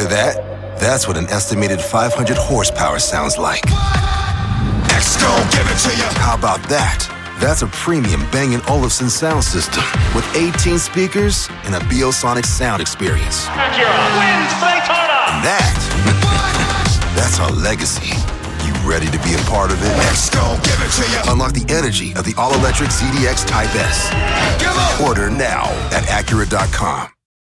that? That's what an estimated 500 horsepower sounds like. Gon' give it to you. How about that? That's a premium Bang & Olufsen sound system with 18 speakers and a Biosonic sound experience. Acura wins Daytona. And that's our legacy. You ready to be a part of it? Gon' give it to you. Unlock the energy of the all-electric ZDX Type S. Order now at Acura.com.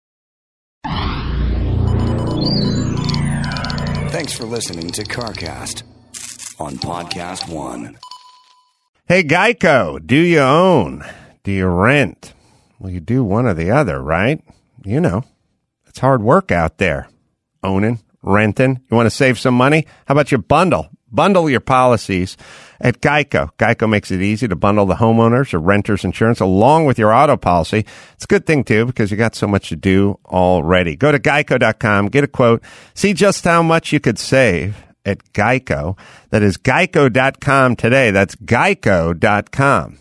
Thanks for listening to CarCast on Podcast One. Hey, Geico, do you own? Do you rent? Well, you do one or the other, right? You know, it's hard work out there. Owning, renting. You want to save some money? How about you bundle? Bundle your policies at Geico. Geico makes it easy to bundle the homeowners or renters insurance along with your auto policy. It's a good thing, too, because you got so much to do already. Go to geico.com, get a quote, see just how much you could save at Geico. That is geico.com today. That's geico.com.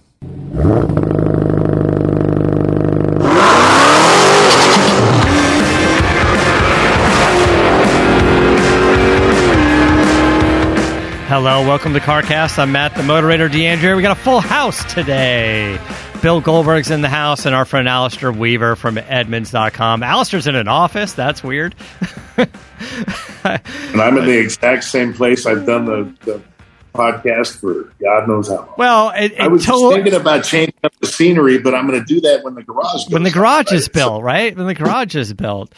Hello, welcome to CarCast. I'm Matt, the moderator, DeAndre. We got a full house today. Bill Goldberg's in the house, and our friend Alistair Weaver from Edmunds.com. Alistair's in an office. That's weird. And I'm in the exact same place. I've done the podcast for God knows how long. Well, I was just thinking about changing up the scenery, but I'm going to do that when the garage goes when the garage is built, right? When the garage is built.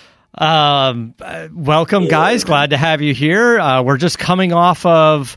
Welcome, guys. Glad to have you here. We're just coming off of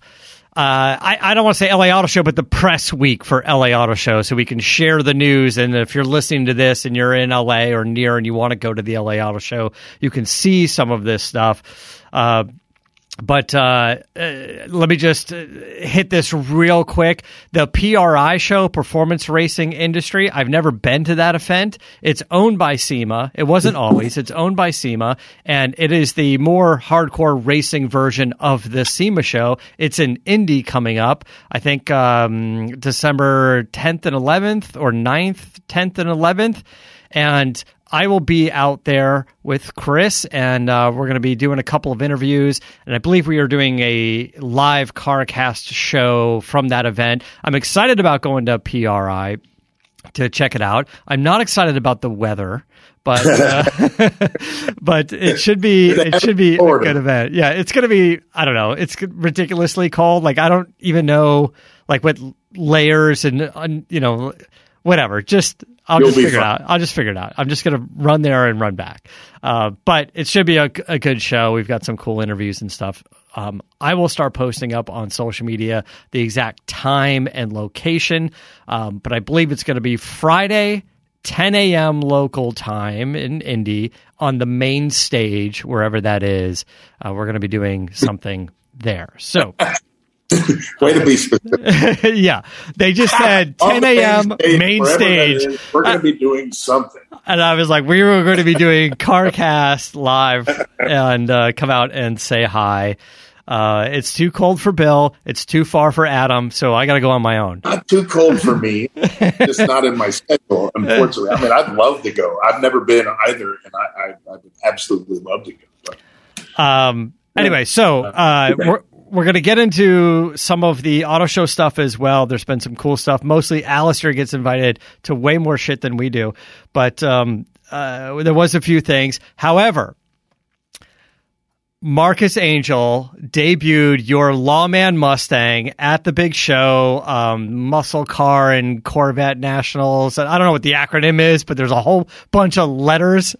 I don't want to say LA Auto Show, but the press week for LA Auto Show, so we can share the news. And if you're listening to this and you're in LA or near and you want to go to the LA Auto Show, you can see some of this stuff. But let me just hit this real quick. The PRI show, Performance Racing Industry, I've never been to that event. It's owned by SEMA. It wasn't always. It's owned by SEMA, and it is the more hardcore racing version of the SEMA show. It's in Indy coming up, I think December 10th and 11th, or 9th, 10th and 11th. And I will be out there with Chris, and we're going to be doing a couple of interviews, and I believe we are doing a live CarCast show from that event. I'm excited about going to PRI to check it out. I'm not excited about the weather, but but it should be a good event. Yeah, it's going to be, I don't know, it's ridiculously cold. Like, I don't even know like what layers and you know, whatever. I'll just figure it out. I'm just going to run there and run back. But it should be a good show. We've got some cool interviews and stuff. I will start posting up on social media the exact time and location. But I believe it's going to be Friday, 10 a.m. local time in Indy on the main stage, wherever that is. We're going to be doing something there. So... Way to be specific. Yeah. They just said 10 a.m. main stage. We're going to be doing something. And I was like, we were going to be doing CarCast live and come out and say hi. It's too cold for Bill. It's too far for Adam. So I got to go on my own. Not too cold for me. Just not in my schedule, unfortunately. I mean, I'd love to go. I've never been either, and I would absolutely love to go. But, anyway, so we're going to get into some of the auto show stuff as well. There's been some cool stuff. Mostly Alistair gets invited to way more shit than we do. But there was a few things. However, Marcus Angel debuted your Lawman Mustang at the big show, Muscle Car and Corvette Nationals. I don't know what the acronym is, but there's a whole bunch of letters,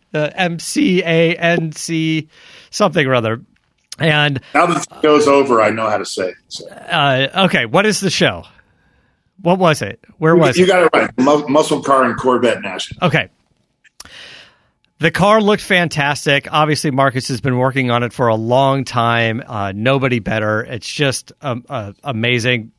MCANC, something or other. And now that the show's over, I know how to say it. So. Okay, what is the show? What was it? Where was it? You got it right. Muscle Car and Corvette National. Okay. The car looked fantastic. Obviously, Marcus has been working on it for a long time. Nobody better. It's just amazing.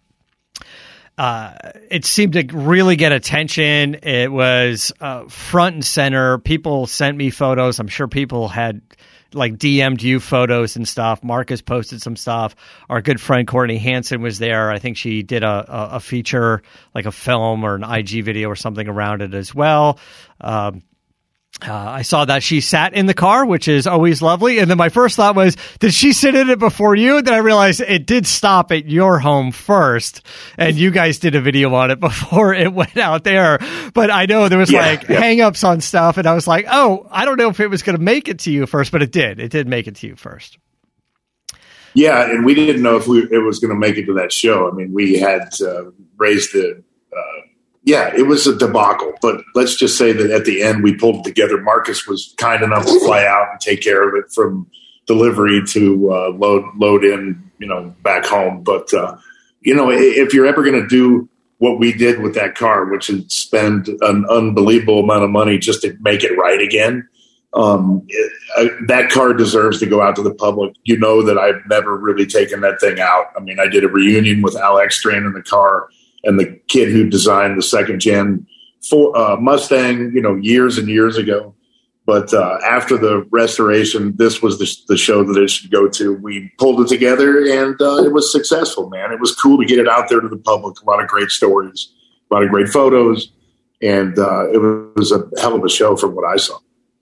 It seemed to really get attention. It was front and center. People sent me photos. I'm sure people had like DM'd you photos and stuff. Marcus posted some stuff. Our good friend Courtney Hansen was there. I think she did a feature, like a film or an IG video or something around it as well. I saw that she sat in the car, which is always lovely. And then my first thought was, did she sit in it before you? And then I realized it did stop at your home first. And you guys did a video on it before it went out there. But I know there was hang-ups on stuff. And I was like, oh, I don't know if it was going to make it to you first, but it did. It did make it to you first. Yeah, and we didn't know if it was going to make it to that show. I mean, we had raised the it was a debacle. But let's just say that at the end we pulled it together. Marcus was kind enough to fly out and take care of it from delivery to load in, back home. But if you're ever going to do what we did with that car, which is spend an unbelievable amount of money just to make it right again. That car deserves to go out to the public. You know that I've never really taken that thing out. I mean, I did a reunion with Al Extrand in the car and the kid who designed the second gen Mustang, years and years ago. But after the restoration, this was the show that it should go to. We pulled it together and it was successful, man. It was cool to get it out there to the public. A lot of great stories, a lot of great photos. And it was a hell of a show from what I saw.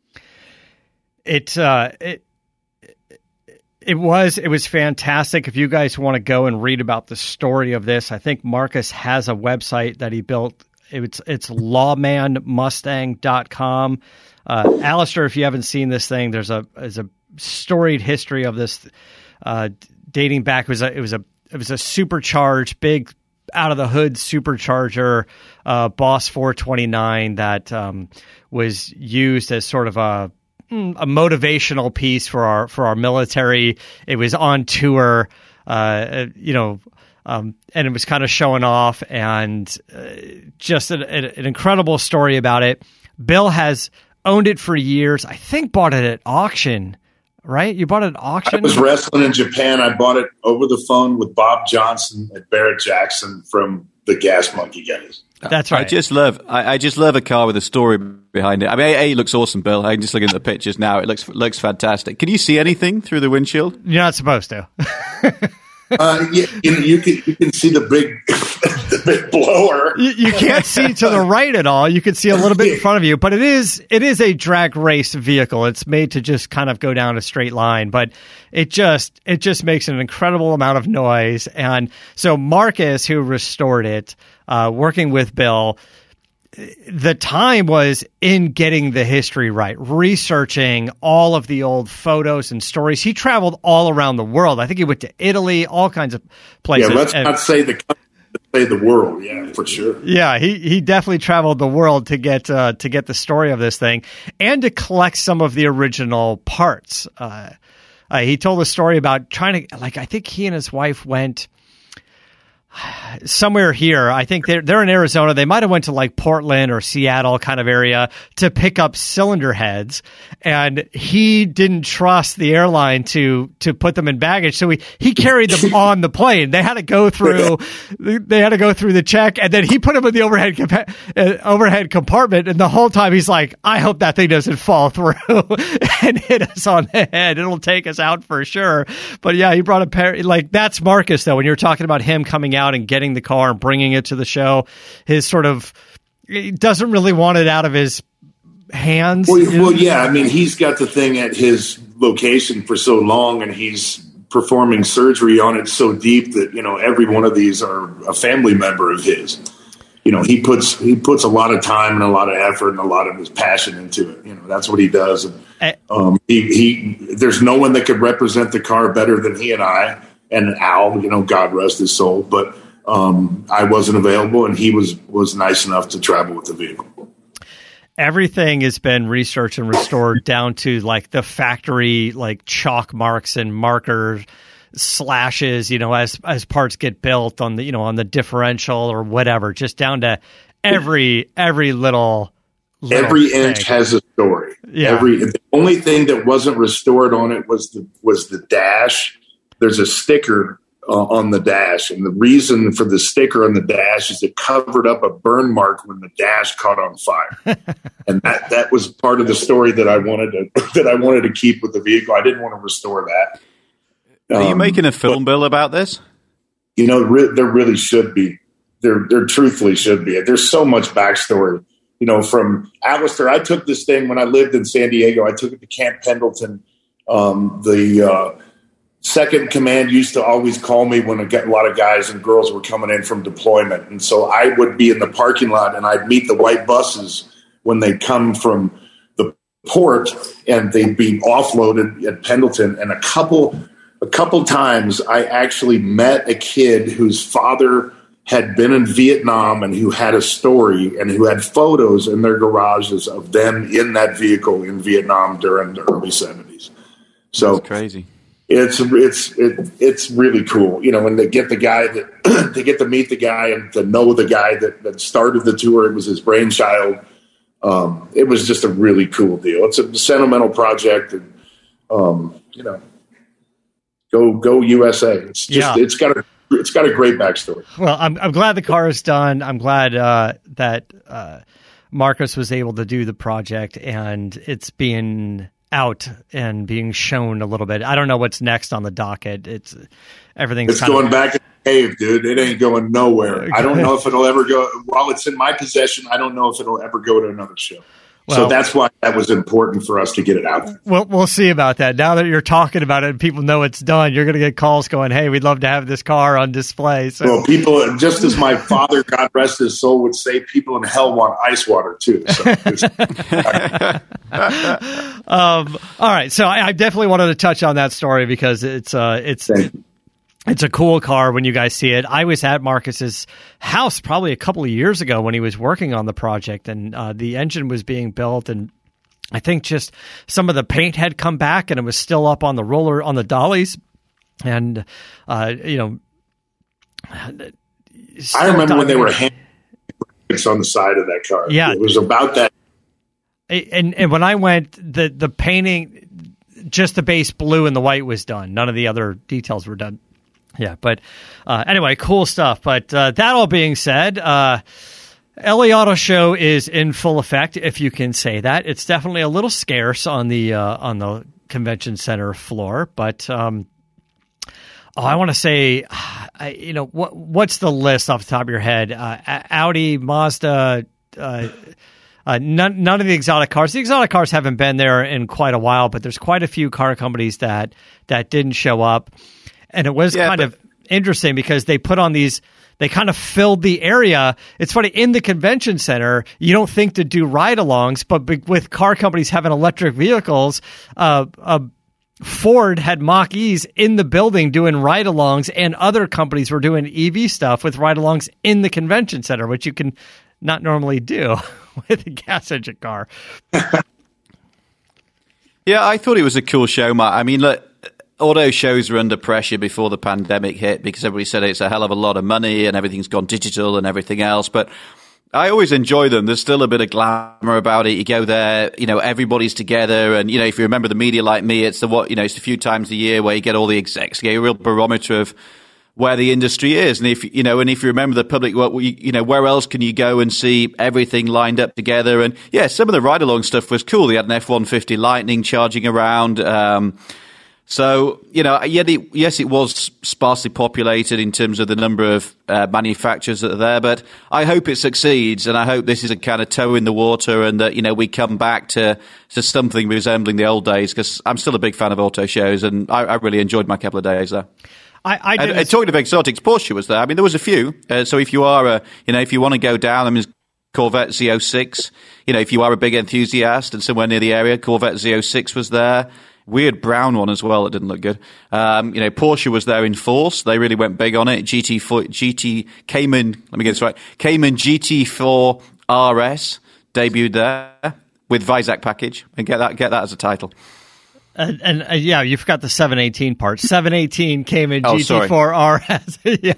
It was fantastic. If you guys want to go and read about the story of this, I think Marcus has a website that he built. It's lawmanmustang.com. Alistair, if you haven't seen this thing, there's a storied history of this dating back. It was a supercharged, big out of the hood supercharger Boss 429 that was used as sort of a motivational piece for our military. It was on tour, and it was kind of showing off, and just an incredible story about it. Bill has owned it for years. I think bought it at auction, right? You bought it at auction? I was wrestling in Japan. I bought it over the phone with Bob Johnson and Barrett Jackson from the Gas Monkey guys. That's right. I just love a car with a story behind it. I mean, it looks awesome, Bill. I'm just looking at the pictures now. It looks fantastic. Can you see anything through the windshield? You're not supposed to. You can see the big blower. You can't see to the right at all. You can see a little bit in front of you, but it is a drag race vehicle. It's made to just kind of go down a straight line, but it just makes an incredible amount of noise. And so Marcus, who restored it, working with Bill, the time was in getting the history right, researching all of the old photos and stories. He traveled all around the world. I think he went to Italy, all kinds of places. Yeah, let's not say the country, say the world. Yeah, for sure. Yeah, he definitely traveled the world to get the story of this thing and to collect some of the original parts. He told a story about trying to, I think he and his wife went somewhere here. I think they're in Arizona. They might have went to Portland or Seattle kind of area to pick up cylinder heads, and he didn't trust the airline to put them in baggage, so he carried them on the plane. They had to go through the check, and then he put them in the overhead compartment. And the whole time he's like, "I hope that thing doesn't fall through and hit us on the head. It'll take us out for sure." But yeah, he brought a pair. That's Marcus though. When you're talking about him coming out and getting the car and bringing it to the show, he doesn't really want it out of his hands. Well, yeah. I mean, he's got the thing at his location for so long, and he's performing surgery on it so deep that every one of these are a family member of his. He puts a lot of time and a lot of effort and a lot of his passion into it. That's what he does. And, there's no one that could represent the car better than he and I. And Al, God rest his soul, but I wasn't available, and he was nice enough to travel with the vehicle. Everything has been researched and restored down to the factory, chalk marks and marker slashes, as parts get built on the, on the differential or whatever, just down to every little every inch thing has a story. Yeah. The only thing that wasn't restored on it was the dash. There's a sticker on the dash, and the reason for the sticker on the dash is it covered up a burn mark when the dash caught on fire, and that was part of the story that I wanted to keep with the vehicle. I didn't want to restore that. Are you making a film, Bill, about this? There really should be. There truthfully should be. There's so much backstory from Alistair. I took this thing when I lived in San Diego. I took it to Camp Pendleton. The second command used to always call me when a lot of guys and girls were coming in from deployment. And so I would be in the parking lot and I'd meet the white buses when they come from the port, and they'd be offloaded at Pendleton. And a couple times I actually met a kid whose father had been in Vietnam and who had a story and who had photos in their garages of them in that vehicle in Vietnam during the early 70s. So that's crazy. It's really cool, when they get the guy that they get to meet the guy and to know the guy that started the tour. It was his brainchild. It was just a really cool deal. It's a sentimental project, and go USA. It's just it's got a great backstory. Well, I'm glad the car is done. I'm glad that Marcus was able to do the project, and it's being out and being shown a little bit. I don't know what's next on the docket. Everything's going back in the cave, dude. It ain't going nowhere. I don't know if it'll ever go. While it's in my possession, I don't know if it'll ever go to another show. So that's why that was important for us to get it out there. We'll see about that. Now that you're talking about it and people know it's done, you're going to get calls going, hey, we'd love to have this car on display. So. Well, people, just as my father, God rest his soul, would say, people in hell want ice water too. So all right. So I definitely wanted to touch on that story because it's a cool car when you guys see it. I was at Marcus's house probably a couple of years ago when he was working on the project, and the engine was being built, and I think just some of the paint had come back and it was still up on the roller on the dollies. And, I remember when they were hanging on the side of that car. Yeah. It was about that. And when I went, the painting, just the base blue and the white was done. None of the other details were done. Yeah, but anyway, cool stuff. But that all being said, LA Auto Show is in full effect, if you can say that. It's definitely a little scarce on the convention center floor, but I want to say, what's the list off the top of your head? Audi, Mazda. None of the exotic cars. The exotic cars haven't been there in quite a while, but there's quite a few car companies that didn't show up. And it was kind of interesting because they put on these, they kind of filled the area. It's funny, in the convention center, you don't think to do ride-alongs, but with car companies having electric vehicles, Ford had Mach-E's in the building doing ride-alongs, and other companies were doing EV stuff with ride-alongs in the convention center, which you can not normally do with a gas engine car. Yeah, I thought it was a cool show, Matt. I mean, look, auto shows were under pressure before the pandemic hit because everybody said it's a hell of a lot of money and everything's gone digital and everything else. But I always enjoy them. There's still a bit of glamour about it. You go there, everybody's together. And, if you remember the media like me, it's it's a few times a year where you get all the execs, you get a real barometer of where the industry is. And if you remember the public, where else can you go and see everything lined up together? And yeah, some of the ride along stuff was cool. They had an F-150 Lightning charging around. So, yes, it was sparsely populated in terms of the number of manufacturers that are there, but I hope it succeeds, and I hope this is a kind of toe in the water and that, we come back to something resembling the old days, because I'm still a big fan of auto shows, and I really enjoyed my couple of days there. Talking of exotics, Porsche was there. I mean, there was a few. So if you are, if you want to go down, I mean, Corvette Z06, if you are a big enthusiast and somewhere near the area, Corvette Z06 was there. Weird brown one as well. It didn't look good. Porsche was there in force. They really went big on it. Cayman GT4 RS debuted there with Vizak package, and get that as a title. And you forgot the 718 part. 718 came in GT4 RS.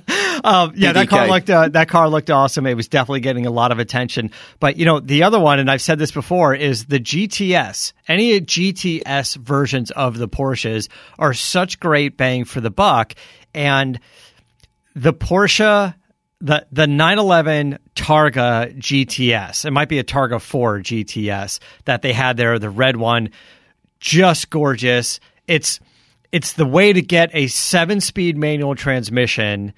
That car looked awesome. It was definitely getting a lot of attention. But the other one, and I've said this before, is the GTS. Any GTS versions of the Porsches are such great bang for the buck. And the Porsche, the 911 Targa GTS, it might be a Targa 4 GTS that they had there, the red one. Just gorgeous. It's the way to get a 7-speed manual transmission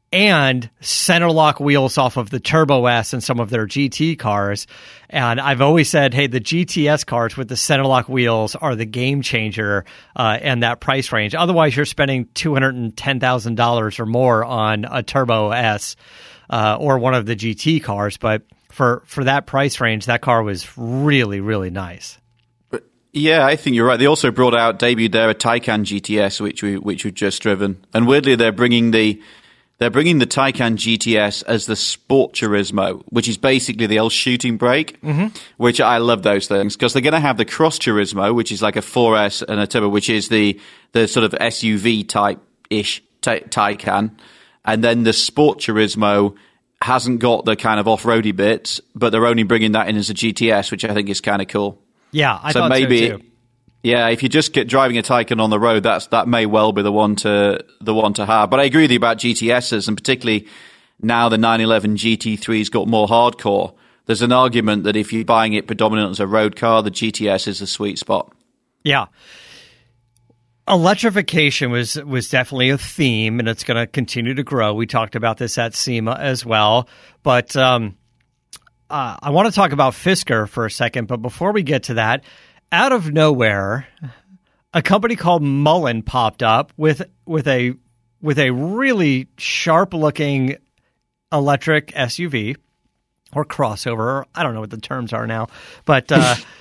and center lock wheels off of the Turbo S and some of their GT cars. And I've always said, hey, the GTS cars with the center lock wheels are the game changer in that price range. Otherwise, you're spending $210,000 or more on a Turbo S or one of the GT cars. But for that price range, that car was really, really nice. Yeah, I think you're right. They also debuted there a Taycan GTS, which we've just driven. And weirdly, they're bringing the Taycan GTS as the Sport Turismo, which is basically the old shooting brake, which I love those things because they're going to have the Cross Turismo, which is like a 4S and a turbo, which is the sort of SUV type-ish Taycan. And then the Sport Turismo hasn't got the kind of off-roady bits, but they're only bringing that in as a GTS, which I think is kind of cool. Yeah, I thought so too. Yeah, if you just get driving a Taycan on the road, that may well be the one to have. But I agree with you about GTSs, and particularly now the 911 GT3's got more hardcore. There's an argument that if you're buying it predominantly as a road car, the GTS is the sweet spot. Yeah. Electrification was definitely a theme, and it's going to continue to grow. We talked about this at SEMA as well. But I want to talk about Fisker for a second. But before we get to that, out of nowhere, a company called Mullen popped up with a really sharp-looking electric SUV or crossover. I don't know what the terms are now, but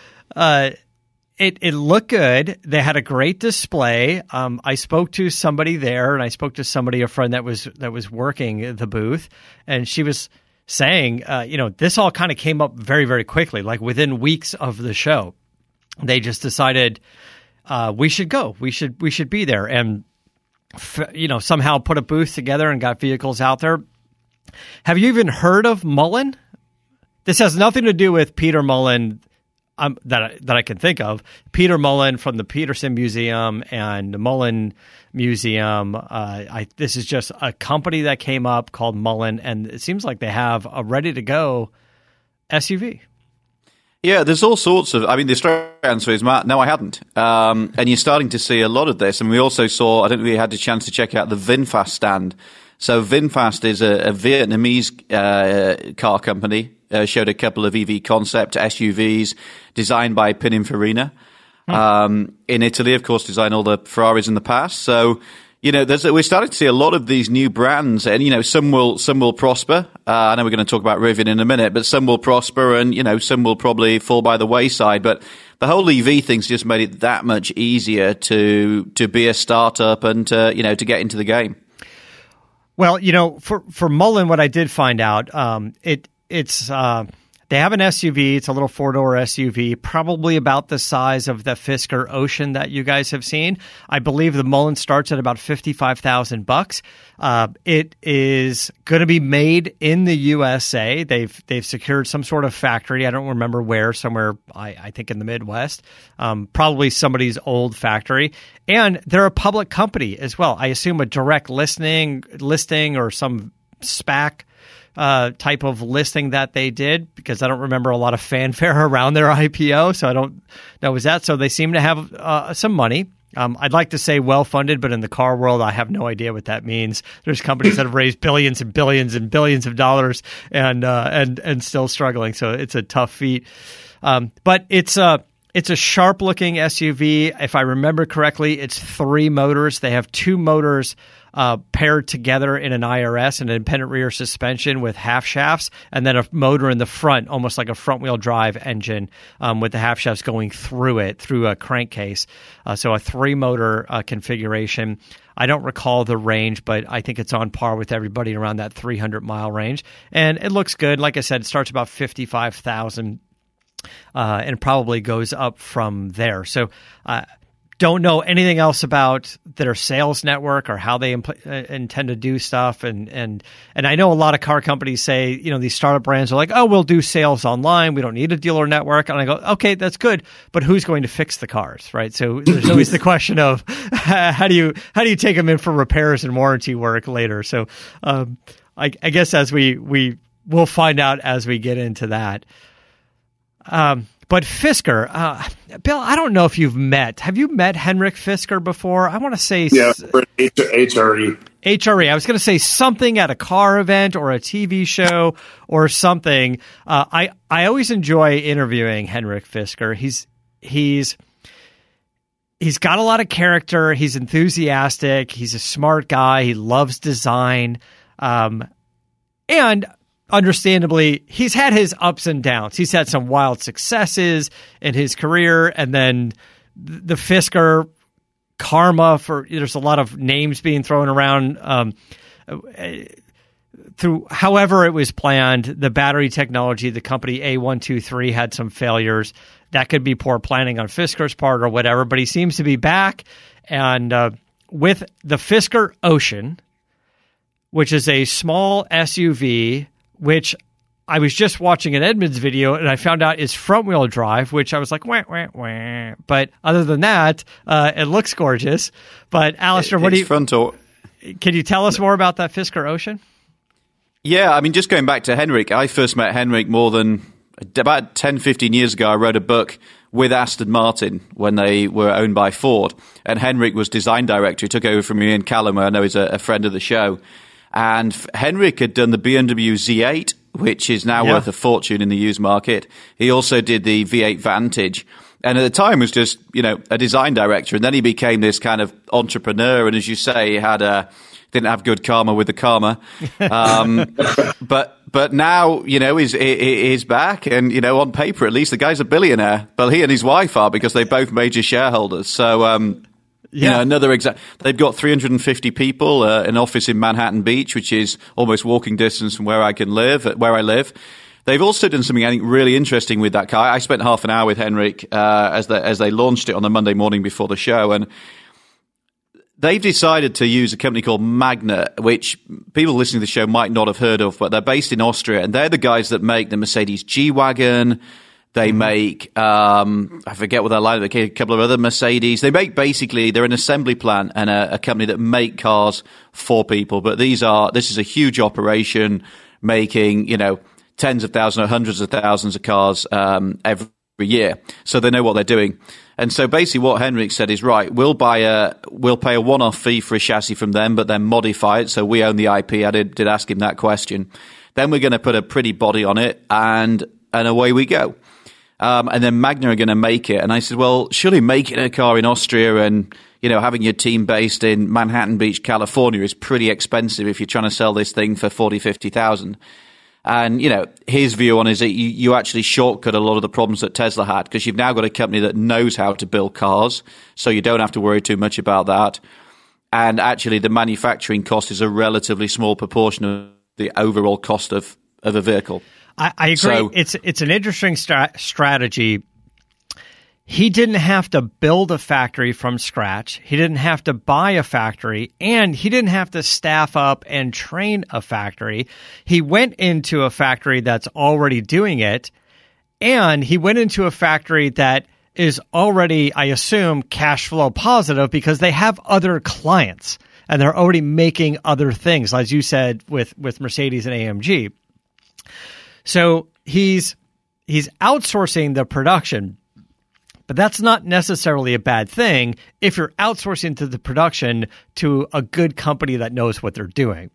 it looked good. They had a great display. I spoke to somebody there, and I spoke to a friend that was working the booth, and she was saying, this all kind of came up very, very quickly, like within weeks of the show. They just decided we should go. We should be there, and somehow put a booth together and got vehicles out there. Have you even heard of Mullen? This has nothing to do with Peter Mullen that I can think of. Peter Mullen from the Peterson Museum and the Mullen Museum. This is just a company that came up called Mullen, and it seems like they have a ready to go SUV. Yeah, there's all sorts of. I mean, the straight answer is, Matt, no, I hadn't. And you're starting to see a lot of this. And we also saw, I don't know if you had a chance to check out the VinFast stand. So VinFast is a Vietnamese car company. Showed a couple of EV concept SUVs designed by Pininfarina. In Italy, of course, designed all the Ferraris in the past. So, we're starting to see a lot of these new brands, and some will prosper. I know we're going to talk about Rivian in a minute, but some will prosper, and some will probably fall by the wayside. But the whole EV thing's just made it that much easier to be a startup and to get into the game. Well, for Mullen, what I did find out, it's they have an SUV. It's a little 4-door SUV, probably about the size of the Fisker Ocean that you guys have seen. I believe the Mullen starts at about $55,000. It is going to be made in the USA. They've secured some sort of factory. I don't remember where. Somewhere, I think in the Midwest. Probably somebody's old factory. And they're a public company as well. I assume a direct listing or some SPAC type of listing that they did, because I don't remember a lot of fanfare around their IPO, so I don't know was that. So they seem to have some money. I'd like to say well-funded, but in the car world, I have no idea what that means. There's companies that have raised billions and billions and billions of dollars and still struggling, so it's a tough feat. But it's a sharp-looking SUV. If I remember correctly, it's 3 motors. They have 2 motors paired together in an IRS, an independent rear suspension with half shafts, and then a motor in the front, almost like a front-wheel drive engine with the half shafts going through a crankcase. So a 3-motor configuration. I don't recall the range, but I think it's on par with everybody around that 300-mile range. And it looks good. Like I said, it starts about $55,000 and probably goes up from there. So don't know anything else about their sales network or how they intend to do stuff. And I know a lot of car companies say, these startup brands are like, oh, we'll do sales online. We don't need a dealer network. And I go, okay, that's good. But who's going to fix the cars, right? So there's always the question of how do you take them in for repairs and warranty work later? So I guess as we'll find out as we get into that. But Fisker, Bill, I don't know if have you met Henrik Fisker before? I want to say... Yeah, for HRE. HRE. I was going to say something at a car event or a TV show or something. I always enjoy interviewing Henrik Fisker. He's got a lot of character. He's enthusiastic. He's a smart guy. He loves design. And understandably, he's had his ups and downs. He's had some wild successes in his career, and then the Fisker karma there's a lot of names being thrown around through however it was planned. The battery technology, the company A123 had some failures. That could be poor planning on Fisker's part or whatever, but he seems to be back. And with the Fisker Ocean, which is a small SUV, which I was just watching an Edmunds video and I found out is front-wheel drive, which I was like, wah, wah, wah. But other than that, it looks gorgeous. But Alistair, can you tell us more about that Fisker Ocean? Yeah, I mean, just going back to Henrik, I first met Henrik more than about 10, 15 years ago. I wrote a book with Aston Martin when they were owned by Ford. And Henrik was design director. He took over from Ian Callum, who I know is a friend of the show. And Henrik had done the BMW Z8, which is now worth a fortune in the used market. He also did the V8 Vantage. And at the time was just, a design director. And then he became this kind of entrepreneur. And as you say, he didn't have good karma with the karma. But now, he's back. And, on paper, at least, the guy's a billionaire. Well, he and his wife are, because they're both major shareholders. So, another example. They've got 350 people, an office in Manhattan Beach, which is almost walking distance from where I live. They've also done something I think really interesting with that car. I spent half an hour with Henrik as they launched it on the Monday morning before the show, and they've decided to use a company called Magna, which people listening to the show might not have heard of, but they're based in Austria, and they're the guys that make the Mercedes G-Wagon. They make, I forget what they're like, a couple of other Mercedes. They make they're an assembly plant and a company that make cars for people. But this is a huge operation making, tens of thousands or hundreds of thousands of cars every year. So they know what they're doing. And so basically what Henrik said is, right, we'll pay a one-off fee for a chassis from them, but then modify it. So we own the IP. I did ask him that question. Then we're going to put a pretty body on it and away we go. And then Magna are going to make it. And I said, well, surely making a car in Austria and, having your team based in Manhattan Beach, California is pretty expensive if you're trying to sell this thing for 40, 50,000. And, his view on is that you actually shortcut a lot of the problems that Tesla had, because you've now got a company that knows how to build cars. So you don't have to worry too much about that. And actually the manufacturing cost is a relatively small proportion of the overall cost of a vehicle. I agree. So, it's an interesting strategy. He didn't have to build a factory from scratch. He didn't have to buy a factory, and he didn't have to staff up and train a factory. He went into a factory that's already doing it, and he went into a factory that is already, I assume, cash flow positive because they have other clients and they're already making other things, as you said, with Mercedes and AMG. So he's outsourcing the production, but that's not necessarily a bad thing if you're outsourcing the production to a good company that knows what they're doing.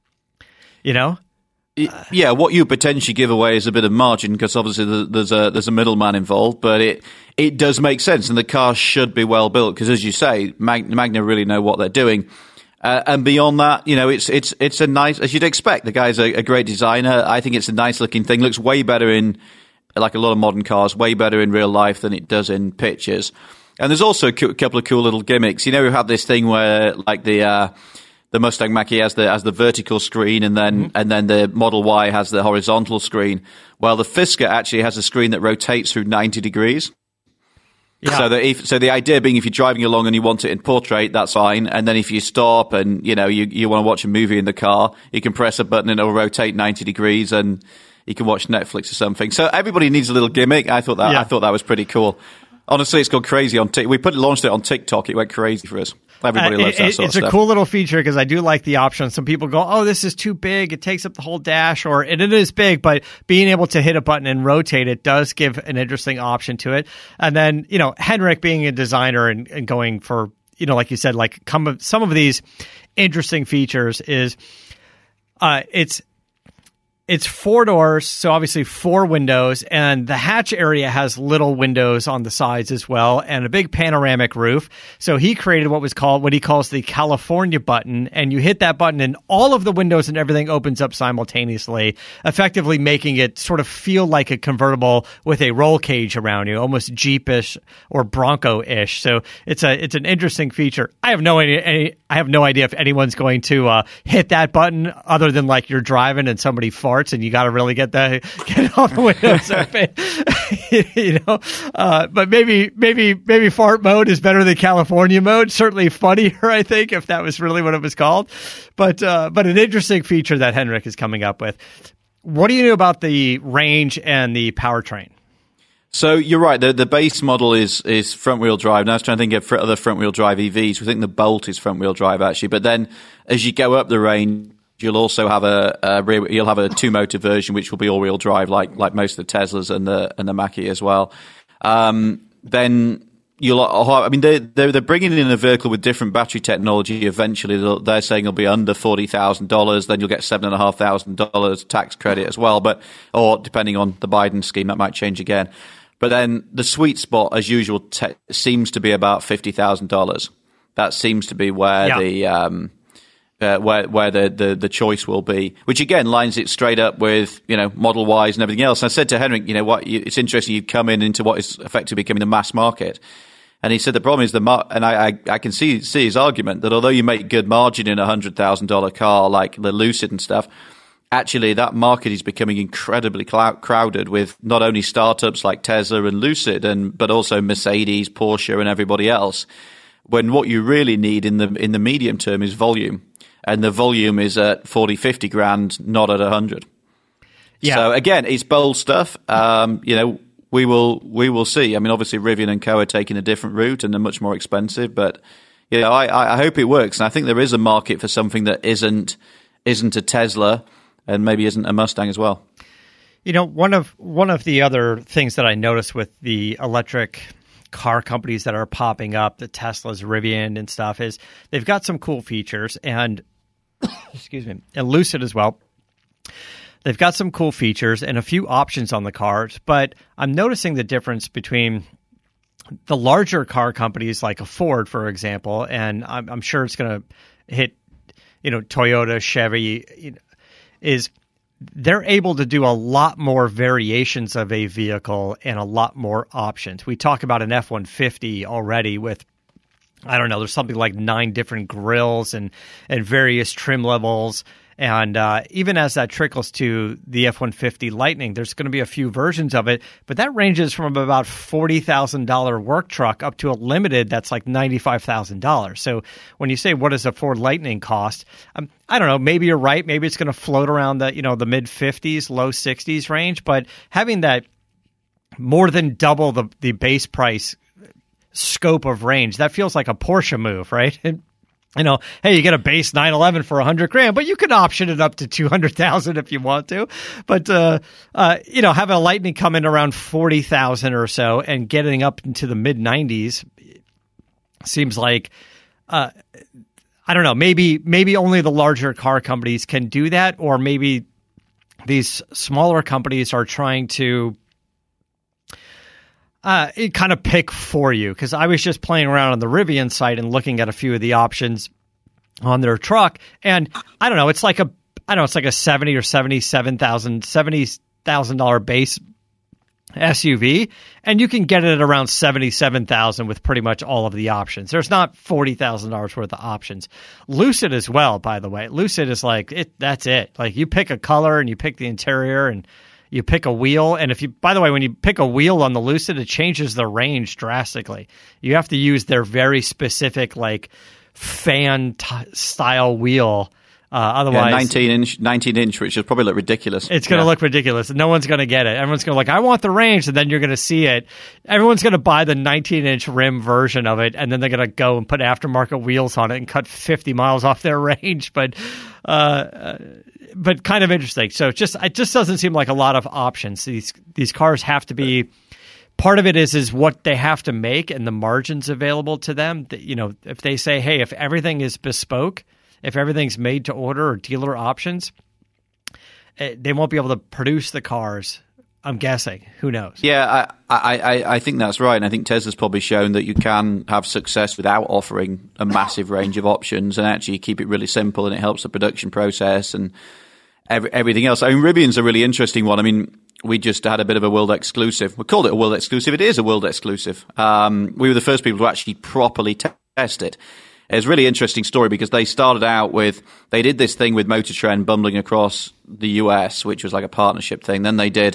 Yeah, what you potentially give away is a bit of margin because obviously there's a middleman involved, but it does make sense, and the car should be well built because, as you say, Magna really know what they're doing. And beyond that, it's a nice, as you'd expect. The guy's a great designer. I think it's a nice looking thing. Looks way better in, like a lot of modern cars, way better in real life than it does in pictures. And there's also a couple of cool little gimmicks. We've had this thing where, like the Mustang Mach-E has the vertical screen, and then the Model Y has the horizontal screen. Well, the Fisker actually has a screen that rotates through 90 degrees. Yeah. So the idea being, if you're driving along and you want it in portrait, that's fine. And then if you stop and you want to watch a movie in the car, you can press a button and it'll rotate 90 degrees and you can watch Netflix or something. So everybody needs a little gimmick. I thought that was pretty cool. Honestly, it's gone crazy on TikTok. We launched it on TikTok. It went crazy for us. Everybody loves that sort of stuff. It's a cool little feature because I do like the option. Some people go, oh, this is too big. It takes up the whole dash, and it is big, but being able to hit a button and rotate it does give an interesting option to it. And then, Henrik being a designer and going for like you said, like some of these interesting features is it's 4 doors, so obviously 4 windows, and the hatch area has little windows on the sides as well, and a big panoramic roof. So he created what he calls the California button, and you hit that button and all of the windows and everything opens up simultaneously, effectively making it sort of feel like a convertible with a roll cage around you, almost Jeep-ish or Bronco-ish. So it's an interesting feature. I have no idea if anyone's going to hit that button other than like you're driving and somebody farts and you got to really get all the windows open, but maybe fart mode is better than California mode. Certainly funnier, I think, if that was really what it was called. But an interesting feature that Henrik is coming up with. What do you know about the range and the powertrain? So you're right. The base model is front wheel drive. And I was trying to think of other front wheel drive EVs. We think the Bolt is front wheel drive actually. But then as you go up the range, you'll also have you'll have a 2-motor version which will be all-wheel drive, like most of the Teslas and the Mach-E as well. Then they're bringing in a vehicle with different battery technology. Eventually, they're saying it'll be under $40,000. Then you'll get $7,500 tax credit as well. Or depending on the Biden scheme, that might change again. But then the sweet spot, as usual, seems to be about $50,000. That seems to be where the choice will be, which again lines it straight up with Model Ys and everything else. And I said to Henrik, it's interesting you come into what is effectively becoming the mass market, and he said the problem is and I can see his argument that although you make good margin in a $100,000 car like the Lucid and stuff, actually that market is becoming incredibly crowded with not only startups like Tesla and Lucid but also Mercedes, Porsche, and everybody else. When what you really need in the medium term is volume. And the volume is at 40, 50 grand, not at 100. Yeah. So again, it's bold stuff. We will see. I mean, obviously Rivian and Co are taking a different route and they're much more expensive, but I hope it works. And I think there is a market for something that isn't a Tesla and maybe isn't a Mustang as well. One of the other things that I noticed with the electric car companies that are popping up, the Teslas, Rivian and stuff, is they've got some cool features, and excuse me, and Lucid as well. They've got some cool features and a few options on the cars, but I'm noticing the difference between the larger car companies like a Ford, for example, and I'm sure it's going to hit, Toyota, Chevy, is they're able to do a lot more variations of a vehicle and a lot more options. We talk about an F-150 already with, I don't know, there's something like 9 different grills and various trim levels. And even as that trickles to the F-150 Lightning, there's going to be a few versions of it, but that ranges from about $40,000 work truck up to a limited that's like $95,000. So when you say what does a Ford Lightning cost, I don't know, maybe you're right. Maybe it's going to float around the the mid 50s, low 60s range, but having that more than double the base price scope of range, that feels like a Porsche move, right? Hey, you get a base 911 for $100,000, but you can option it up to $200,000 if you want to. But having a Lightning come in around $40,000 or so and getting up into the mid 90s seems like, I don't know, maybe only the larger car companies can do that, or maybe these smaller companies are trying to it kind of pick for you, because I was just playing around on the Rivian site and looking at a few of the options on their truck, and I don't know, it's like a $70,000 or $77,000 base SUV, and you can get it at around $77,000 with pretty much all of the options. There's not $40,000 worth of options. Lucid as well, by the way. Lucid is like that's it. Like you pick a color and you pick the interior and you pick a wheel, and by the way, when you pick a wheel on the Lucid, it changes the range drastically. You have to use their very specific, like, fan style wheel. Otherwise, 19 inch, which will probably look ridiculous. It's going to look ridiculous. No one's going to get it. Everyone's going to I want the range, and then you're going to see it. Everyone's going to buy the 19-inch rim version of it, and then they're going to go and put aftermarket wheels on it and cut 50 miles off their range. But kind of interesting. So it just doesn't seem like a lot of options. These cars have to be part of it is what they have to make and the margins available to them. That, if they say, hey, if everything is bespoke, if everything's made to order or dealer options, they won't be able to produce the cars. I'm guessing. Who knows? Yeah, I think that's right. And I think Tesla's probably shown that you can have success without offering a massive range of options and actually keep it really simple, and it helps the production process and everything else. I mean, Rivian's a really interesting one. I mean, we just had a bit of a world exclusive. We called it a world exclusive. It is a world exclusive. We were the first people to actually properly test it. It's a really interesting story because they started out they did this thing with Motor Trend bumbling across the US, which was like a partnership thing. Then they did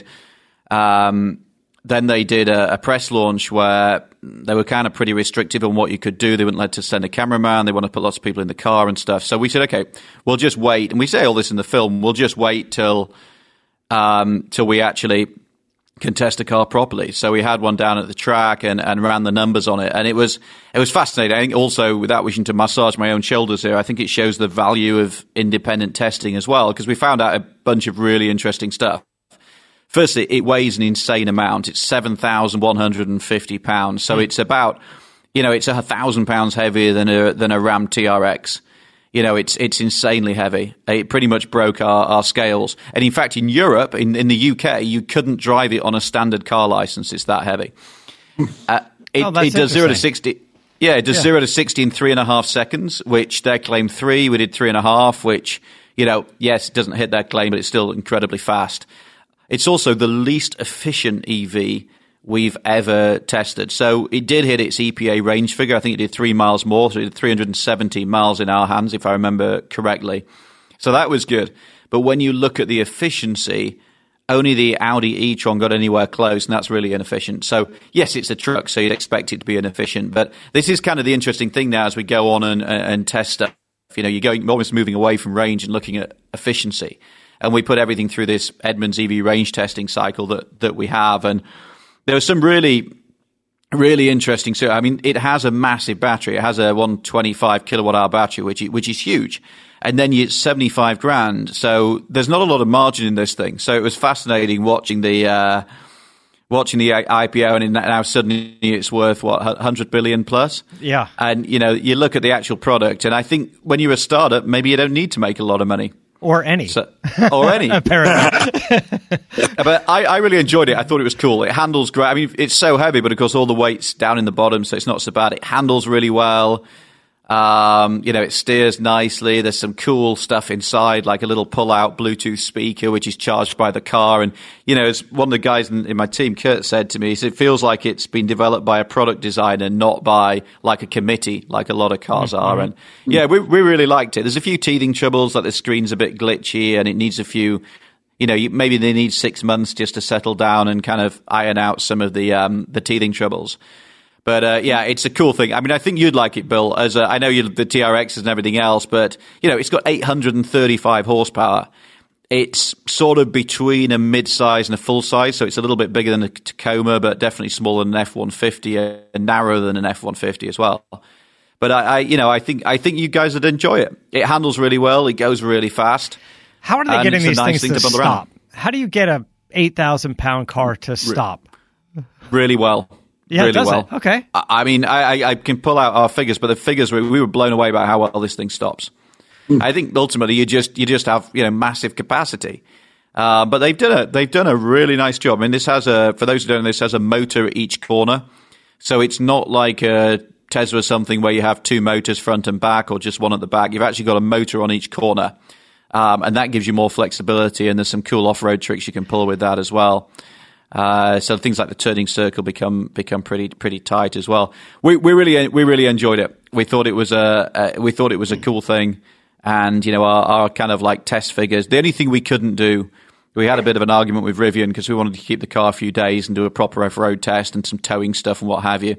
a press launch where they were kind of pretty restrictive on what you could do. They wouldn't let us send a cameraman. They want to put lots of people in the car and stuff. So we said, okay, we'll just wait. And we say all this in the film. We'll just wait till we actually can test a car properly. So we had one down at the track and ran the numbers on it. And it was fascinating. I think also, without wishing to massage my own shoulders here, I think it shows the value of independent testing as well, because we found out a bunch of really interesting stuff. Firstly, it weighs an insane amount. It's 7,150 pounds. So it's about, it's 1,000 pounds heavier than a Ram TRX. It's insanely heavy. It pretty much broke our scales. And in fact, in Europe, in the UK, you couldn't drive it on a standard car license. It's that heavy. It does 0 to 60. Yeah, it does 0 to 60 in 3.5 seconds, which their claim 3. We did 3.5, which, yes, it doesn't hit their claim, but it's still incredibly fast. It's also the least efficient EV we've ever tested. So it did hit its EPA range figure. I think it did 3 miles more. So it did 370 miles in our hands, if I remember correctly. So that was good. But when you look at the efficiency, only the Audi e-tron got anywhere close, and that's really inefficient. So yes, it's a truck, so you'd expect it to be inefficient. But this is kind of the interesting thing now as we go on and test stuff. You're going almost moving away from range and looking at efficiency. And we put everything through this Edmunds EV range testing cycle that we have. And there was some really, really interesting. So, I mean, it has a massive battery. It has a 125 kilowatt hour battery, which is huge. And then it's 75 grand. So there's not a lot of margin in this thing. So it was fascinating watching the IPO, and now suddenly it's worth 100 billion plus. Yeah. And you look at the actual product, and I think when you're a startup, maybe you don't need to make a lot of money. Or any. Apparently. But I really enjoyed it. I thought it was cool. It handles great. I mean, it's so heavy, but of course all the weight's down in the bottom, so it's not so bad. It handles really well. It steers nicely. There's some cool stuff inside, like a little pull-out Bluetooth speaker, which is charged by the car. And, as one of the guys in my team, Kurt, said to me, it feels like it's been developed by a product designer, not by like a committee, like a lot of cars are. And yeah, we really liked it. There's a few teething troubles, like the screen's a bit glitchy and it needs a few, maybe they need 6 months just to settle down and kind of iron out some of the teething troubles. But yeah, it's a cool thing. I mean, I think you'd like it, Bill. I know the TRXs and everything else, but it's got 835 horsepower. It's sort of between a mid-size and a full-size, so it's a little bit bigger than a Tacoma, but definitely smaller than an F-150 and narrower than an F-150 as well. But I think you guys would enjoy it. It handles really well. It goes really fast. How are they getting these things to stop? How do you get a 8,000-pound car to stop? Really well. Yeah, really does well. It? Okay. I mean, I can pull out our figures, but the figures we were blown away by how well this thing stops. I think ultimately you just have massive capacity, but they've done a really nice job. I mean, this has for those who don't know, this has a motor at each corner, so it's not like a Tesla or something where you have 2 motors front and back, or just one at the back. You've actually got a motor on each corner, and that gives you more flexibility. And there's some cool off-road tricks you can pull with that as well. So things like the turning circle become pretty tight as well. We really enjoyed it. We thought it was a cool thing, and our kind of like test figures. The only thing we couldn't do, we had a bit of an argument with Rivian because we wanted to keep the car a few days and do a proper off-road test and some towing stuff and what have you.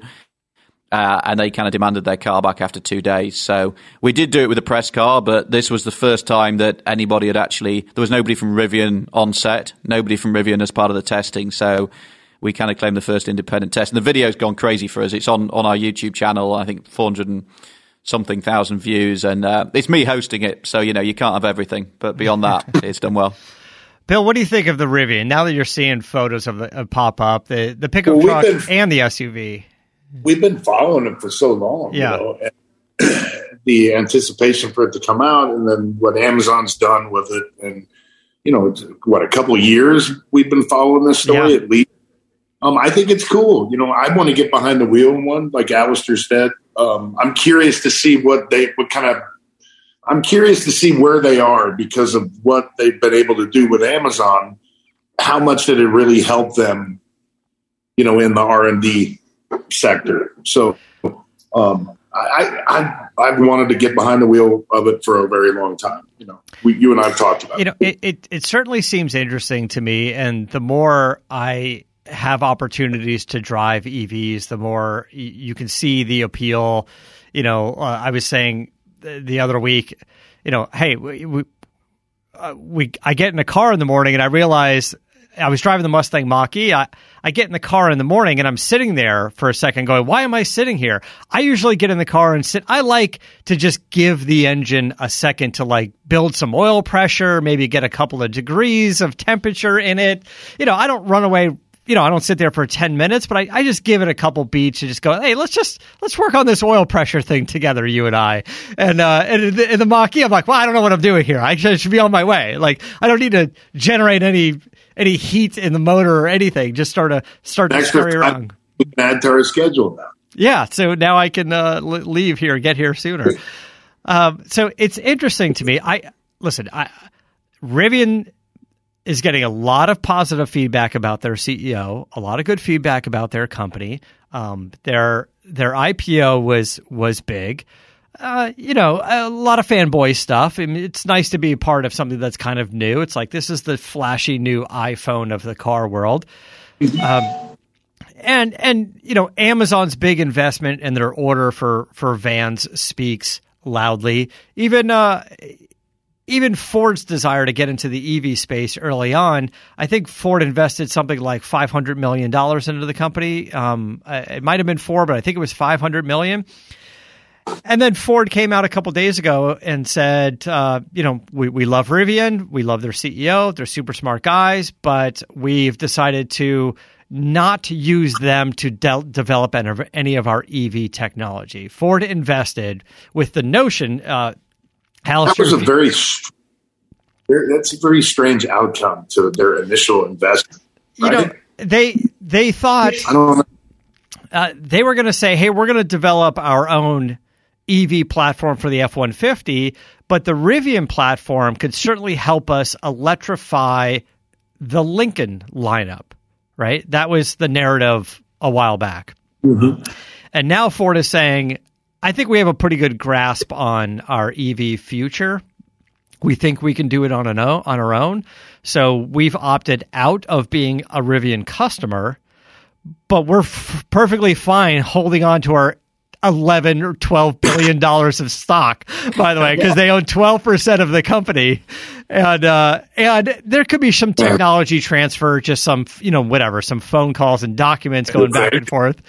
And they kind of demanded their car back after 2 days. So we did do it with a press car, but this was the first time that anybody had there was nobody from Rivian on set, nobody from Rivian as part of the testing. So we kind of claimed the first independent test. And the video's gone crazy for us. It's on our YouTube channel, I think 400 and something thousand views. And it's me hosting it. So, you can't have everything. But beyond that, it's done well. Bill, what do you think of the Rivian now that you're seeing photos of the pop up, the pickup truck and the SUV? We've been following it for so long, yeah. You know, and the anticipation for it to come out, and then what Amazon's done with it, and you know, a couple of years we've been following this story at least. I think it's cool. You know, I want to get behind the wheel in one, like Alistair said. I'm curious to see I'm curious to see where they are because of what they've been able to do with Amazon. How much did it really help them, you know, in the R&D sector? So I've wanted to get behind the wheel of it for a very long time. You know, you and I have talked about it. You know, it certainly seems interesting to me, and the more I have opportunities to drive EVs, the more you can see the appeal. You know, I was saying the other week, you know, hey, I get in a car in the morning and I realize I was driving the Mustang Mach-E. I get in the car in the morning and I'm sitting there for a second going, why am I sitting here? I usually get in the car and sit. I like to just give the engine a second to like build some oil pressure, maybe get a couple of degrees of temperature in it. You know, I don't run away. You know, I don't sit there for 10 minutes, but I just give it a couple beats and just go, hey, let's work on this oil pressure thing together, you and I. And in the Mach-E, I'm like, well, I don't know what I'm doing here. I should be on my way. Like, I don't need to generate any heat in the motor or anything. Just start to scurry around. We can add to our schedule now. Yeah, so now I can leave here, get here sooner. So it's interesting to me. Rivian is getting a lot of positive feedback about their CEO, a lot of good feedback about their company. Their IPO was big. You know, a lot of fanboy stuff. I mean, it's nice to be part of something that's kind of new. It's like this is the flashy new iPhone of the car world. And you know, Amazon's big investment in their order for vans speaks loudly. Even Ford's desire to get into the EV space early on, I think Ford invested something like $500 million into the company. It might have been $4, but I think it was $500 million. And then Ford came out a couple days ago and said, you know, we love Rivian. We love their CEO. They're super smart guys, but we've decided to not use them to develop any of our EV technology. Ford invested with the notion that's a very strange outcome to their initial investment. Right? You know, they thought they were going to say, hey, we're going to develop our own EV platform for the F-150, but the Rivian platform could certainly help us electrify the Lincoln lineup, right? That was the narrative a while back. Mm-hmm. And now Ford is saying, I think we have a pretty good grasp on our EV future. We think we can do it on our own. So we've opted out of being a Rivian customer, but we're perfectly fine holding on to our $11 or $12 billion of stock, by the way, because they own 12% of the company. And there could be some technology transfer, just some, you know, whatever, some phone calls and documents going back and forth.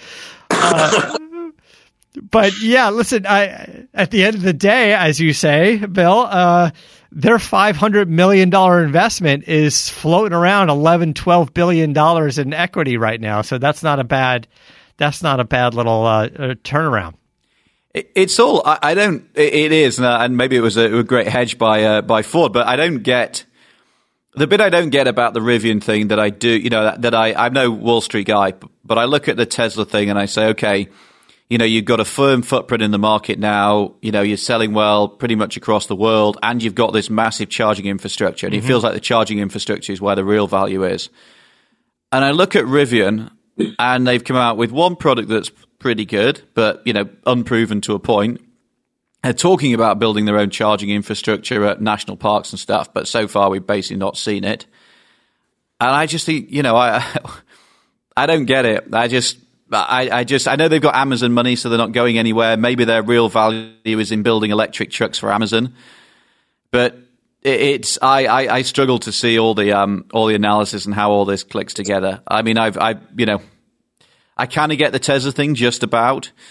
But yeah, listen, at the end of the day, as you say, Bill, their $500 million investment is floating around $11-12 billion in equity right now. So that's not a bad little turnaround. It's all it is, and maybe it was a great hedge by Ford, but I don't get the bit I don't get about the Rivian thing that I do. You know, that I'm no Wall Street guy, but I look at the Tesla thing and I say, okay, you know, you've got a firm footprint in the market now. You know, you're selling well pretty much across the world, and you've got this massive charging infrastructure. And it feels like the charging infrastructure is where the real value is. And I look at Rivian, and they've come out with one product that's pretty good, but, you know, unproven to a point. They're talking about building their own charging infrastructure at national parks and stuff, but so far we've basically not seen it. And I just think, you know, I don't get it. I know they've got Amazon money, so they're not going anywhere. Maybe their real value is in building electric trucks for Amazon. But I struggle to see all the analysis and how all this clicks together. I mean, I kind of get the Tesla thing just about,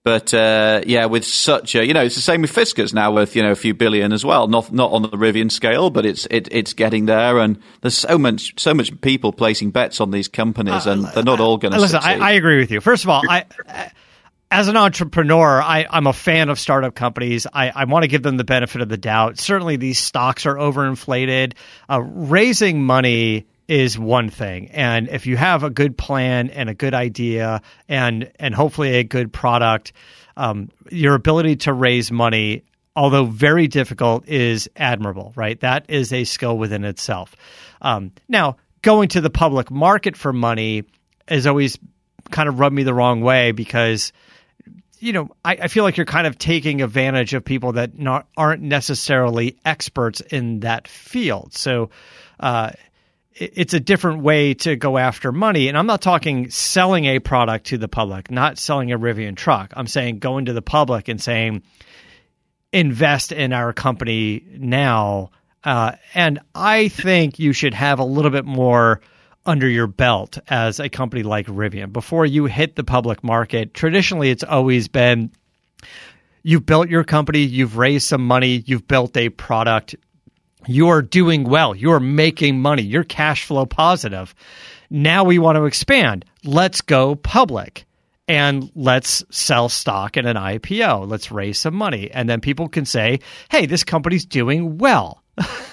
But with such a, it's the same with Fiskars now worth, a few billion as well. Not on the Rivian scale, but it's getting there. And there's so much people placing bets on these companies, and they're not all going to succeed. Listen, I agree with you. First of all, as an entrepreneur, I'm a fan of startup companies. I want to give them the benefit of the doubt. Certainly, these stocks are overinflated. Raising money is one thing, and if you have a good plan and a good idea and hopefully a good product, your ability to raise money, although very difficult, is admirable, right? That is a skill within itself. Now, going to the public market for money has always kind of rubbed me the wrong way because, I feel like you're kind of taking advantage of people that aren't necessarily experts in that field. So, it's a different way to go after money. And I'm not talking selling a product to the public, not selling a Rivian truck. I'm saying going to the public and saying, invest in our company now. And I think you should have a little bit more under your belt as a company like Rivian before you hit the public market. Traditionally, it's always been you've built your company, you've raised some money, you've built a product. You're doing well. You're making money. You're cash flow positive. Now we want to expand. Let's go public and let's sell stock in an IPO. Let's raise some money. And then people can say, hey, this company's doing well.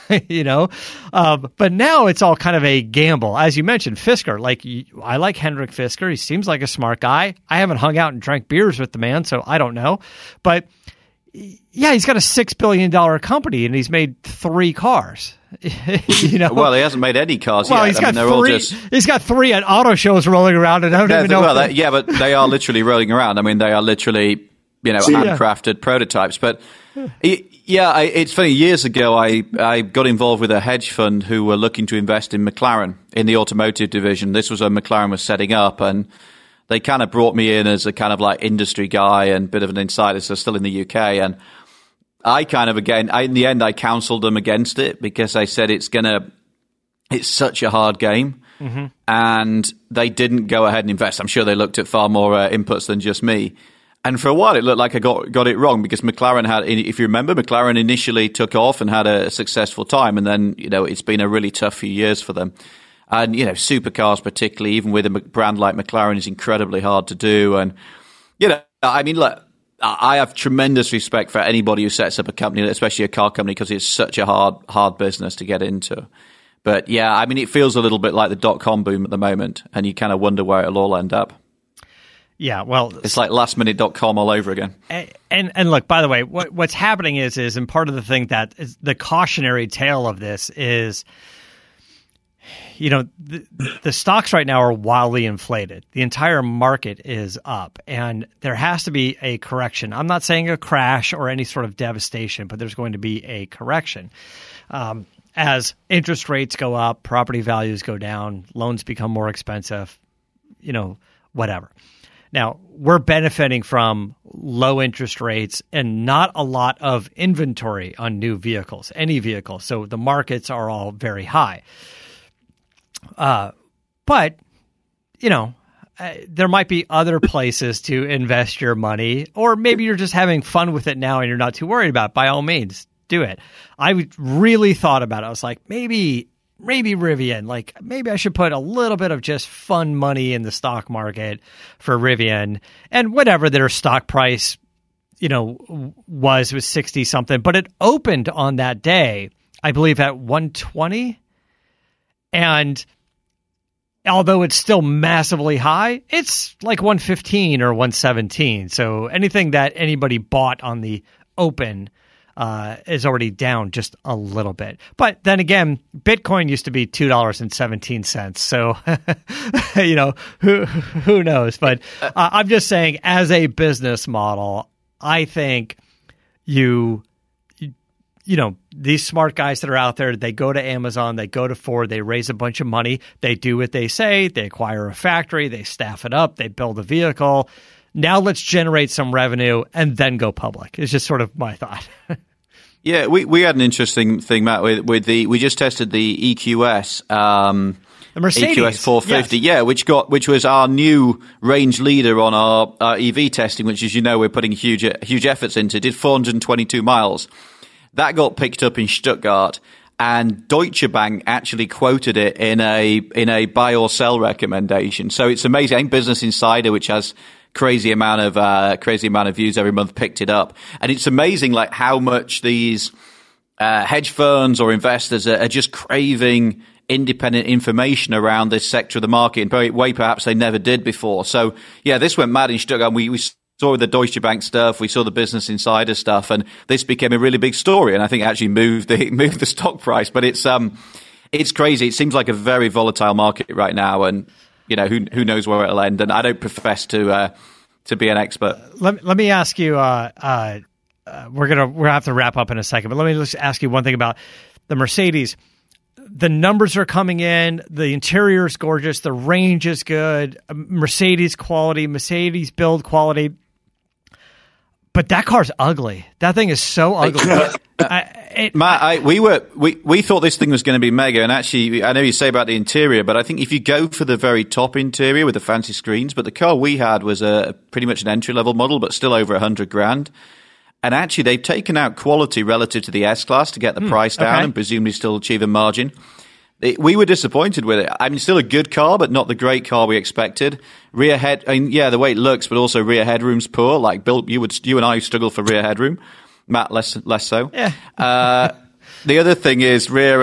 But now it's all kind of a gamble. As you mentioned, Fisker, I like Hendrik Fisker. He seems like a smart guy. I haven't hung out and drank beers with the man, so I don't know. But yeah, he's got a $6 billion company and he's made 3 cars. Well, he hasn't made any cars yet. He's got 3 at auto shows rolling around, and I don't even know. But they are literally rolling around. I mean, they are literally, handcrafted prototypes. But it's funny. Years ago, I got involved with a hedge fund who were looking to invest in McLaren in the automotive division. This was when McLaren was setting up, and they kind of brought me in as a kind of like industry guy and bit of an insider, so still in the UK. And I kind of, in the end, I counseled them against it because I said it's such a hard game. Mm-hmm. And they didn't go ahead and invest. I'm sure they looked at far more inputs than just me. And for a while, it looked like I got it wrong because McLaren had, if you remember, McLaren initially took off and had a successful time. And then, it's been a really tough few years for them. And, supercars particularly, even with a brand like McLaren, is incredibly hard to do. And, look, I have tremendous respect for anybody who sets up a company, especially a car company, because it's such a hard business to get into. But, yeah, it feels a little bit like the dot-com boom at the moment, and you kind of wonder where it'll all end up. Yeah, well, it's like lastminute.com all over again. And look, by the way, what's happening is and part of the thing that is the cautionary tale of this is, the stocks right now are wildly inflated. The entire market is up, and there has to be a correction. I'm not saying a crash or any sort of devastation, but there's going to be a correction. As interest rates go up, property values go down, loans become more expensive, whatever. Now, we're benefiting from low interest rates and not a lot of inventory on new vehicles, any vehicle. So the markets are all very high. But, there might be other places to invest your money, or maybe you're just having fun with it now and you're not too worried about it. By all means, do it. I really thought about it. I was like, maybe Rivian, maybe I should put a little bit of just fun money in the stock market for Rivian, and whatever their stock price, was 60 something, but it opened on that day, I believe, at 120. And although it's still massively high, it's like 115 or 117. So anything that anybody bought on the open is already down just a little bit. But then again, Bitcoin used to be $2.17. So, who knows? But I'm just saying, as a business model, I think these smart guys that are out there, they go to Amazon, they go to Ford, they raise a bunch of money, they do what they say, they acquire a factory, they staff it up, they build a vehicle. Now let's generate some revenue and then go public. It's just sort of my thought. Yeah, we had an interesting thing, Matt, with we just tested the EQS. The Mercedes EQS 450, yes. which was our new range leader on our EV testing, which, as you know, we're putting huge efforts into. Did 422 miles. That got picked up in Stuttgart, and Deutsche Bank actually quoted it in a buy or sell recommendation. So it's amazing. I think Business Insider, which has crazy amount of views every month, picked it up, and it's amazing like how much these hedge funds or investors are just craving independent information around this sector of the market in a way perhaps they never did before. So, yeah, this went mad in Stuttgart. We saw the Deutsche Bank stuff, we saw the Business Insider stuff, and this became a really big story, and I think it actually moved the stock price. But it's crazy. It seems like a very volatile market right now, and who knows where it'll end. And I don't profess to be an expert. Let me ask you. We're gonna have to wrap up in a second, but let me just ask you one thing about the Mercedes. The numbers are coming in. The interior is gorgeous. The range is good. Mercedes quality, Mercedes build quality. But that car's ugly. That thing is so ugly. Matt, we thought this thing was going to be mega, and actually, I know you say about the interior, but I think if you go for the very top interior with the fancy screens, but the car we had was pretty much an entry level model, but still over $100,000. And actually, they've taken out quality relative to the S-Class to get the price down and presumably still achieve a margin. We were disappointed with it. I mean, still a good car, but not the great car we expected. Rear head, I mean, yeah, the way it looks, but also rear headroom's poor. Like Bill, you and I struggle for rear headroom. Matt, less so. Yeah. The other thing is rear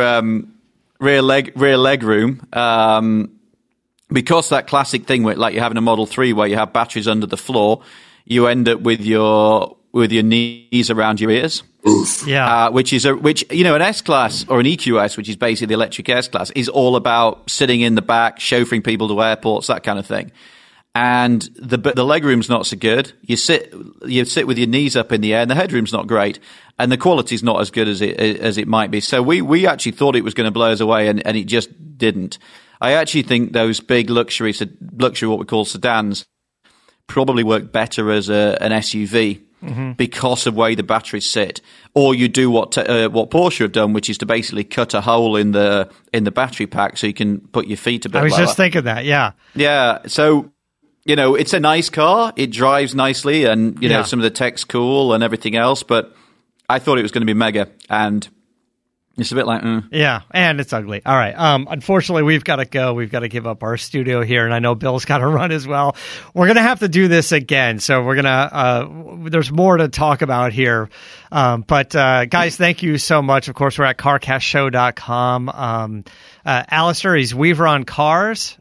leg room. Because that classic thing where, like, you have in a Model 3 where you have batteries under the floor, you end up with your knees around your ears. Yeah. Which an S-Class or an EQS, which is basically the electric S-Class, is all about sitting in the back, chauffeuring people to airports, that kind of thing. And the legroom's not so good. You sit with your knees up in the air, and the headroom's not great, and the quality's not as good as it might be. So we actually thought it was going to blow us away, and it just didn't. I actually think those big luxury what we call sedans probably work better as an SUV. Mm-hmm. Because of the way the batteries sit, or you do what Porsche have done, which is to basically cut a hole in the battery pack so you can put your feet a bit lower. I was just thinking that, yeah. Yeah, so, it's a nice car. It drives nicely, and, some of the tech's cool and everything else, but I thought it was going to be mega, and it's a bit like, Yeah, and it's ugly. All right. Unfortunately, we've got to go. We've got to give up our studio here, and I know Bill's got to run as well. We're going to have to do this again, so we're going to there's more to talk about here. But guys, thank you so much. Of course, we're at carcastshow.com. Alistair, he's Weaver on Cars.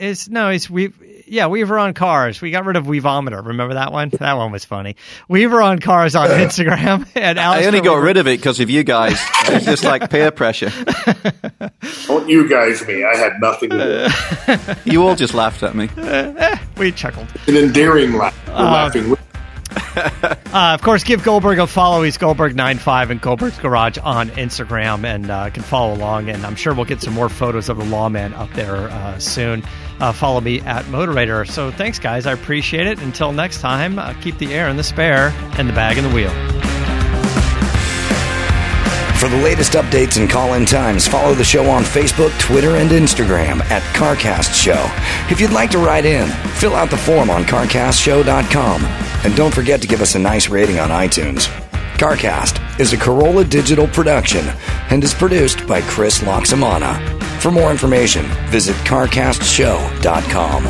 Weaver on Cars. We got rid of Weavometer. Remember that one? That one was funny. Weaver on Cars on Instagram. And I only got rid of it because of you guys. It's just like peer pressure. Don't you guys me. I had nothing to do. You all just laughed at me. We chuckled. An endearing laugh. We're laughing with. Of course, give Goldberg a follow. He's Goldberg95 and Goldberg's Garage on Instagram, and can follow along. And I'm sure we'll get some more photos of the Lawman up there soon. Follow me at Motorator. So thanks, guys. I appreciate it. Until next time, keep the air in the spare and the bag in the wheel. For the latest updates and call-in times, follow the show on Facebook, Twitter, and Instagram at CarCast Show. If you'd like to write in, fill out the form on CarCastShow.com. And don't forget to give us a nice rating on iTunes. CarCast is a Corolla Digital production and is produced by Chris Loxamana. For more information, visit CarCastShow.com.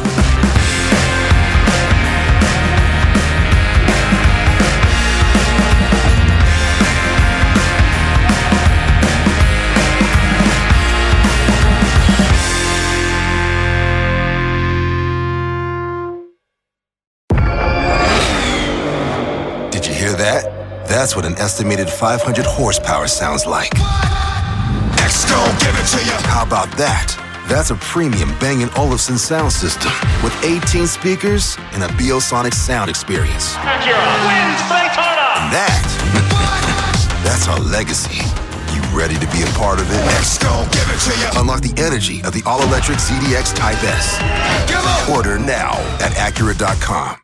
That's what an estimated 500 horsepower sounds like. X-Gon, give it to you. How about that? That's a premium Bang & Olufsen sound system with 18 speakers and a Biosonic sound experience. Acura wins Daytona. And that's our legacy. You ready to be a part of it? X-Gon, give it to you. Unlock the energy of the all-electric ZDX Type S. Order now at Acura.com.